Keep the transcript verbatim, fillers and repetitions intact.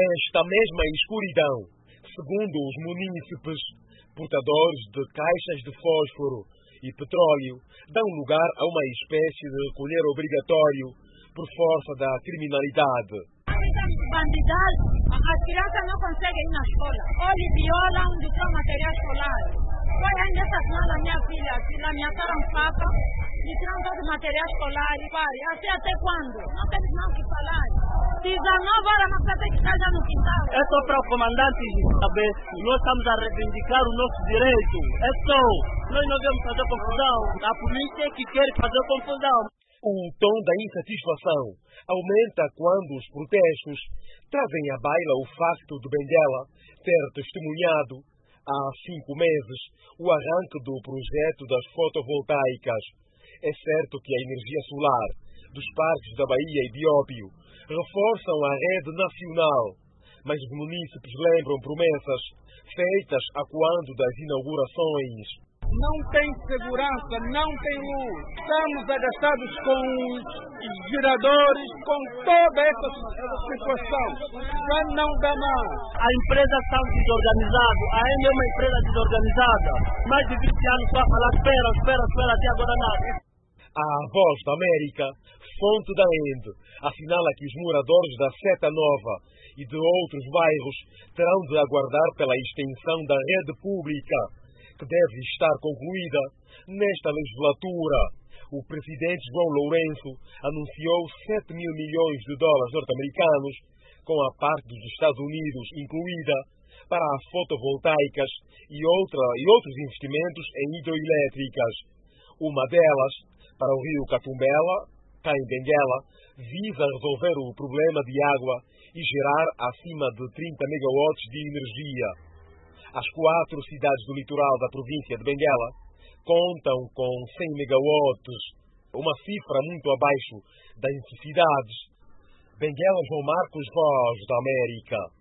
esta mesma escuridão, segundo os munícipes, portadores de caixas de fósforo e petróleo, dão lugar a uma espécie de recolher obrigatório por força da criminalidade. Bandidagem, as crianças não conseguem ir na escola, ou lhe violam do seu material escolar. Foi ainda essa semana minha filha, me ameaçaram faca, me tiram todo o material escolar e pare. Assim até quando? Não temos não o que falar. dezenove horas não precisa que esteja no quintal. É só para o comandante saber, nós estamos a reivindicar o nosso direito. É só, nós não devemos fazer confusão. A polícia é que quer fazer confusão. O tom da insatisfação aumenta quando os protestos trazem à baila o facto de Benguela ter testemunhado há cinco meses o arranque do projeto das fotovoltaicas. É certo que a energia solar dos parques da Bahia e de Ópio reforçam a rede nacional, mas os munícipes lembram promessas feitas a quando das inaugurações. Não tem segurança, não tem luz. Estamos agastados com os geradores, com toda essa situação. Já não dá mais. A empresa está desorganizada, a E M é uma empresa desorganizada. Mais de vinte anos para falar, espera, espera, espera, até agora nada. A Voz da América, fonte da E N D, assinala que os moradores da Seta Nova e de outros bairros terão de aguardar pela extensão da rede pública, que deve estar concluída nesta legislatura. O presidente João Lourenço anunciou sete mil milhões de dólares norte-americanos, com a parte dos Estados Unidos incluída, para as fotovoltaicas e, outra, e outros investimentos em hidroelétricas. Uma delas, para o rio Catumbela, cá em Benguela, visa resolver o problema de água e gerar acima de trinta megawatts de energia. As quatro cidades do litoral da província de Benguela contam com cem megawatts, uma cifra muito abaixo das necessidades. Benguela, João Marcos, Voz da América.